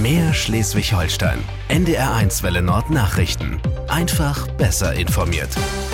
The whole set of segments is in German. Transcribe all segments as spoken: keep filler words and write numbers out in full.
Mehr Schleswig-Holstein. N D R eins Welle Nord Nachrichten. Einfach besser informiert.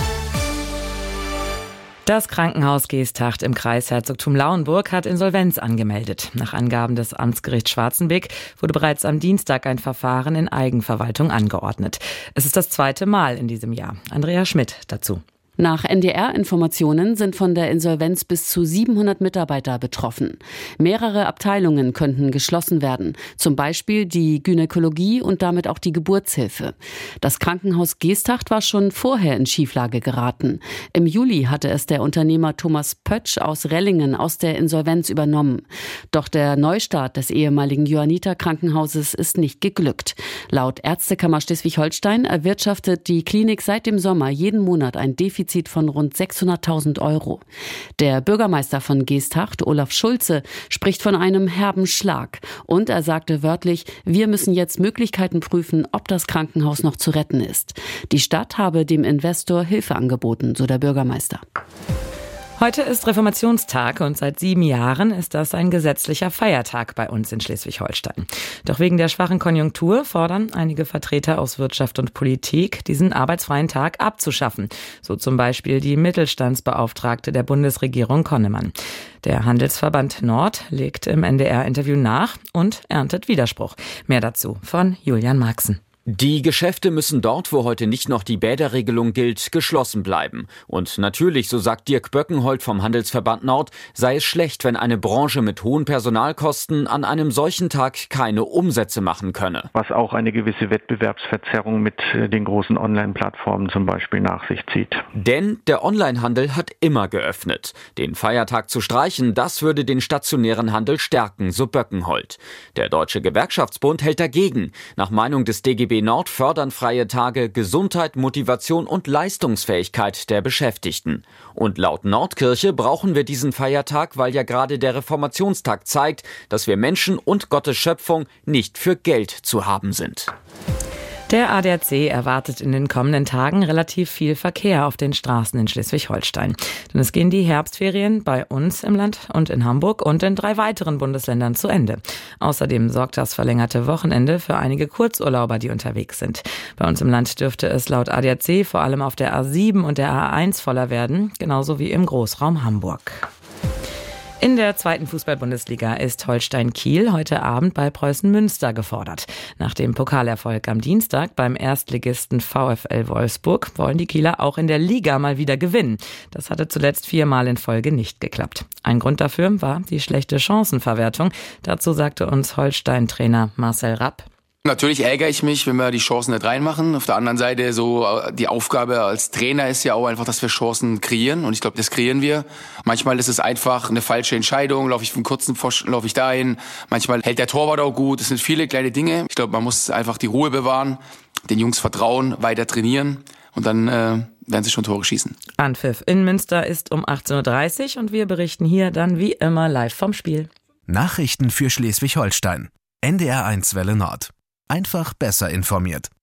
Das Krankenhaus Geesthacht im Kreisherzogtum Lauenburg hat Insolvenz angemeldet. Nach Angaben des Amtsgerichts Schwarzenbeck wurde bereits am Dienstag ein Verfahren in Eigenverwaltung angeordnet. Es ist das zweite Mal in diesem Jahr. Andrea Schmidt dazu. Nach N D R-Informationen sind von der Insolvenz bis zu siebenhundert Mitarbeiter betroffen. Mehrere Abteilungen könnten geschlossen werden, zum Beispiel die Gynäkologie und damit auch die Geburtshilfe. Das Krankenhaus Geesthacht war schon vorher in Schieflage geraten. Im Juli hatte es der Unternehmer Thomas Pötsch aus Rellingen aus der Insolvenz übernommen. Doch der Neustart des ehemaligen Johanniter-Krankenhauses ist nicht geglückt. Laut Ärztekammer Schleswig-Holstein erwirtschaftet die Klinik seit dem Sommer jeden Monat ein Defizit von rund sechshunderttausend Euro. Der Bürgermeister von Geesthacht, Olaf Schulze, spricht von einem herben Schlag. Und er sagte wörtlich, wir müssen jetzt Möglichkeiten prüfen, ob das Krankenhaus noch zu retten ist. Die Stadt habe dem Investor Hilfe angeboten, so der Bürgermeister. Heute ist Reformationstag und seit sieben Jahren ist das ein gesetzlicher Feiertag bei uns in Schleswig-Holstein. Doch wegen der schwachen Konjunktur fordern einige Vertreter aus Wirtschaft und Politik, diesen arbeitsfreien Tag abzuschaffen. So zum Beispiel die Mittelstandsbeauftragte der Bundesregierung Konnemann. Der Handelsverband Nord legt im N D R-Interview nach und erntet Widerspruch. Mehr dazu von Julian Marxen. Die Geschäfte müssen dort, wo heute nicht noch die Bäderregelung gilt, geschlossen bleiben. Und natürlich, so sagt Dirk Böckenholt vom Handelsverband Nord, sei es schlecht, wenn eine Branche mit hohen Personalkosten an einem solchen Tag keine Umsätze machen könne. Was auch eine gewisse Wettbewerbsverzerrung mit den großen Online-Plattformen zum Beispiel nach sich zieht. Denn der Onlinehandel hat immer geöffnet. Den Feiertag zu streichen, das würde den stationären Handel stärken, so Böckenholt. Der Deutsche Gewerkschaftsbund hält dagegen. Nach Meinung des D G B Nord fördern freie Tage Gesundheit, Motivation und Leistungsfähigkeit der Beschäftigten. Und laut Nordkirche brauchen wir diesen Feiertag, weil ja gerade der Reformationstag zeigt, dass wir Menschen und Gottes Schöpfung nicht für Geld zu haben sind. Der A D A C erwartet in den kommenden Tagen relativ viel Verkehr auf den Straßen in Schleswig-Holstein. Denn es gehen die Herbstferien bei uns im Land und in Hamburg und in drei weiteren Bundesländern zu Ende. Außerdem sorgt das verlängerte Wochenende für einige Kurzurlauber, die unterwegs sind. Bei uns im Land dürfte es laut A D A C vor allem auf der A sieben und der A eins voller werden, genauso wie im Großraum Hamburg. In der zweiten Fußball-Bundesliga ist Holstein Kiel heute Abend bei Preußen Münster gefordert. Nach dem Pokalerfolg am Dienstag beim Erstligisten VfL Wolfsburg wollen die Kieler auch in der Liga mal wieder gewinnen. Das hatte zuletzt viermal in Folge nicht geklappt. Ein Grund dafür war die schlechte Chancenverwertung. Dazu sagte uns Holstein-Trainer Marcel Rapp. Natürlich ärgere ich mich, wenn wir die Chancen nicht reinmachen. Auf der anderen Seite, so die Aufgabe als Trainer ist ja auch einfach, dass wir Chancen kreieren. Und ich glaube, das kreieren wir. Manchmal ist es einfach eine falsche Entscheidung. Laufe ich vom kurzen Pfosten, laufe ich dahin. Manchmal hält der Torwart auch gut. Es sind viele kleine Dinge. Ich glaube, man muss einfach die Ruhe bewahren, den Jungs vertrauen, weiter trainieren. Und dann äh, werden sie schon Tore schießen. Anpfiff in Münster ist um achtzehn Uhr dreißig und wir berichten hier dann wie immer live vom Spiel. Nachrichten für Schleswig-Holstein. N D R eins Welle Nord. Einfach besser informiert.